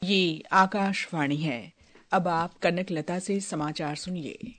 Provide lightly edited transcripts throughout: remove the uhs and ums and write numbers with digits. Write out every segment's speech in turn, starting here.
ये आकाशवाणी है। अब आप कनक लता से समाचार सुनिए।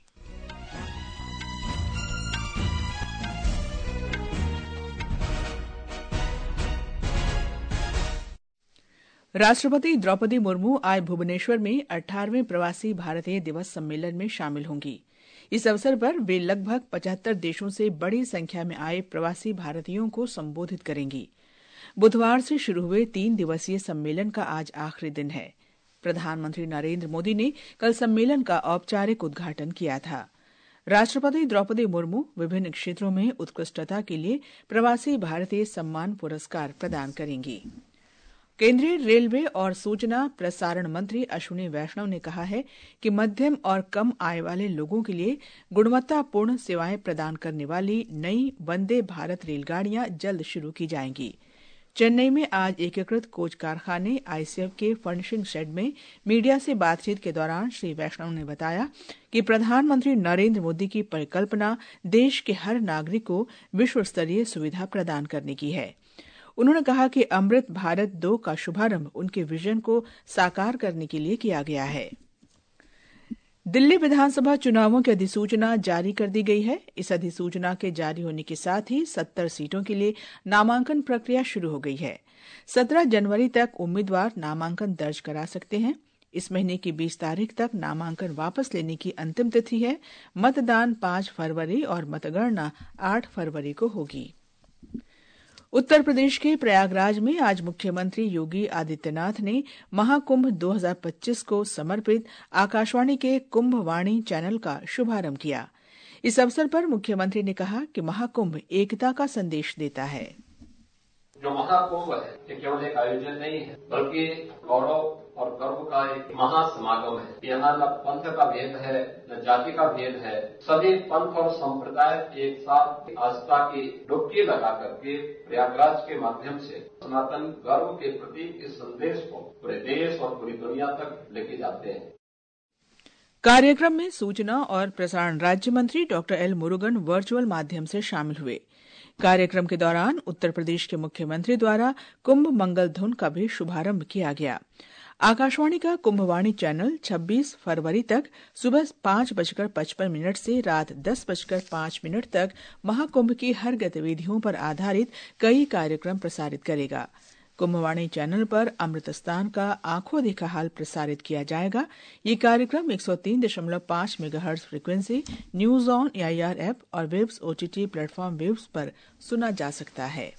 राष्ट्रपति द्रौपदी मुर्मू आज भुवनेश्वर में 18वें प्रवासी भारतीय दिवस सम्मेलन में शामिल होंगी। इस अवसर पर वे लगभग 75 देशों से बड़ी संख्या में आए प्रवासी भारतीयों को संबोधित करेंगी। बुधवार से शुरू हुए 3 दिवसीय सम्मेलन का आज आखिरी दिन है। प्रधानमंत्री नरेंद्र मोदी ने कल सम्मेलन का औपचारिक उद्घाटन किया था। राष्ट्रपति द्रौपदी मुर्मू विभिन्न क्षेत्रों में उत्कृष्टता के लिए प्रवासी भारतीय सम्मान पुरस्कार प्रदान करेंगी। केंद्रीय रेलवे और सूचना प्रसारण मंत्री अश्विनी वैष्णव ने कहा है कि मध्यम और कम आय वाले लोगों के लिए गुणवत्तापूर्ण सेवाएं प्रदान करने वाली नई वंदे भारत रेलगाड़ियां जल्द शुरू की जाएंगी। चेन्नई में आज एकीकृत कोच कारखाने आईसीएफ के फर्निशिंग शेड में मीडिया से बातचीत के दौरान श्री वैष्णव ने बताया कि प्रधानमंत्री नरेंद्र मोदी की परिकल्पना देश के हर नागरिक को विश्व स्तरीय सुविधा प्रदान करने की है। उन्होंने कहा कि अमृत भारत 2 का शुभारंभ उनके विजन को साकार करने के लिए किया गया है। दिल्ली विधानसभा चुनावों की अधिसूचना जारी कर दी गई है। इस अधिसूचना के जारी होने के साथ ही 70 सीटों के लिए नामांकन प्रक्रिया शुरू हो गई है। 17 जनवरी तक उम्मीदवार नामांकन दर्ज करा सकते हैं। इस महीने की 20 तारीख तक नामांकन वापस लेने की अंतिम तिथि है। मतदान 5 फरवरी और मतगणना 8 फरवरी को होगी। उत्तर प्रदेश के प्रयागराज में आज मुख्यमंत्री योगी आदित्यनाथ ने महाकुंभ 2025 को समर्पित आकाशवाणी के कुंभवाणी चैनल का शुभारंभ किया। इस अवसर पर मुख्यमंत्री ने कहा कि महाकुंभ एकता का संदेश देता है। जो महाकुंभ है ये केवल एक आयोजन नहीं है, बल्कि गौरव और गर्व का एक महासमागम है। यहाँ न पंथ का भेद है, न जाति का भेद है। सभी पंथ और संप्रदाय एक साथ आस्था की डुबकी लगा करके प्रयागराज के माध्यम से सनातन गर्व के प्रति इस संदेश को पूरे देश और पूरी दुनिया तक लेके जाते हैं। कार्यक्रम में सूचना और प्रसारण राज्य मंत्री डॉक्टर एल मुरुगन वर्चुअल माध्यम से शामिल हुए। कार्यक्रम के दौरान उत्तर प्रदेश के मुख्यमंत्री द्वारा कुंभ मंगल धुन का भी शुभारंभ किया गया। आकाशवाणी का कुंभवाणी चैनल 26 फरवरी तक सुबह 5:55 से रात 10:05 तक महाकुंभ की हर गतिविधियों पर आधारित कई कार्यक्रम प्रसारित करेगा। कुंभवाणी चैनल पर अमृतस्तान का आंखों देखा हाल प्रसारित किया जाएगा। ये कार्यक्रम 103.5 megahertz frequency, news on AIR app और वेब्स OTT प्लेटफॉर्म वेब्स पर सुना जा सकता है।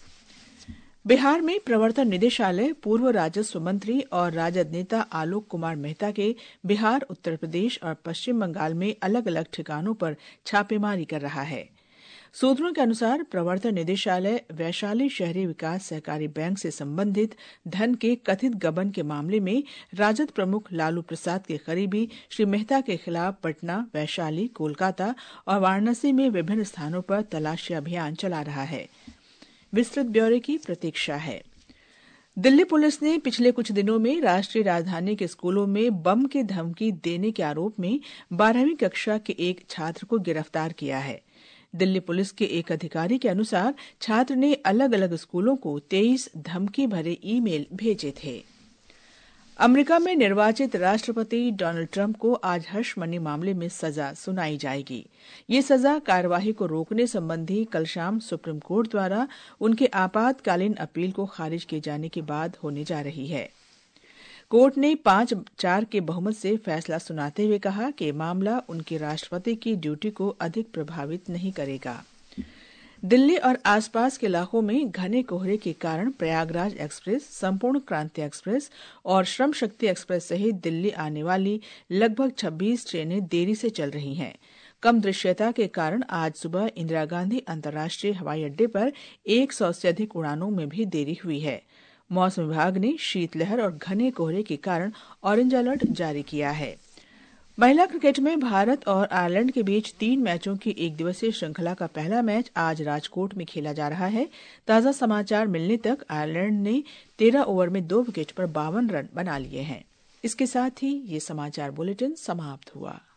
बिहार में प्रवर्तन निदेशालय पूर्व राजस्व मंत्री और राजद नेता आलोक कुमार मेहता के बिहार, उत्तर प्रदेश और पश्चिम बंगाल में अलग अलग ठिकानों पर छापेमारी कर रहा है। सूत्रों के अनुसार प्रवर्तन निदेशालय वैशाली शहरी विकास सहकारी बैंक से संबंधित धन के कथित गबन के मामले में राजद प्रमुख लालू प्रसाद के करीबी श्री मेहता के खिलाफ पटना, वैशाली, कोलकाता और वाराणसी में विभिन्न स्थानों पर तलाशी अभियान चला रहा है। विस्तृत ब्यौरे की प्रतीक्षा है। दिल्ली पुलिस ने पिछले कुछ दिनों में राष्ट्रीय राजधानी के स्कूलों में बम की धमकी देने के आरोप में 12वीं कक्षा के एक छात्र को गिरफ्तार किया है। दिल्ली पुलिस के एक अधिकारी के अनुसार छात्र ने अलग अलग स्कूलों को 23 धमकी भरे ईमेल भेजे थे। अमेरिका में निर्वाचित राष्ट्रपति डोनाल्ड ट्रंप को आज हश मनी मामले में सजा सुनाई जाएगी। ये सजा कार्यवाही को रोकने संबंधी कल शाम सुप्रीम कोर्ट द्वारा उनके आपातकालीन अपील को खारिज किए जाने के बाद होने जा रही है। कोर्ट ने 5-4 के बहुमत से फैसला सुनाते हुए कहा कि मामला उनके राष्ट्रपति की ड्यूटी को अधिक प्रभावित नहीं करेगा। दिल्ली और आसपास के इलाकों में घने कोहरे के कारण प्रयागराज एक्सप्रेस, संपूर्ण क्रांति एक्सप्रेस और श्रम शक्ति एक्सप्रेस सहित दिल्ली आने वाली लगभग 26 ट्रेनें देरी से चल रही हैं। कम दृश्यता के कारण आज सुबह इंदिरा गांधी अंतर्राष्ट्रीय हवाई अड्डे पर 100 से अधिक उड़ानों में भी देरी हुई है। मौसम विभाग ने शीतलहर और घने कोहरे के कारण ऑरेंज अलर्ट जारी किया है। महिला क्रिकेट में भारत और आयरलैंड के बीच 3 मैचों की एक दिवसीय श्रृंखला का पहला मैच आज राजकोट में खेला जा रहा है। ताजा समाचार मिलने तक आयरलैंड ने 13 ओवर में 2 विकेट पर 52 रन बना लिए हैं। इसके साथ ही ये समाचार बुलेटिन समाप्त हुआ।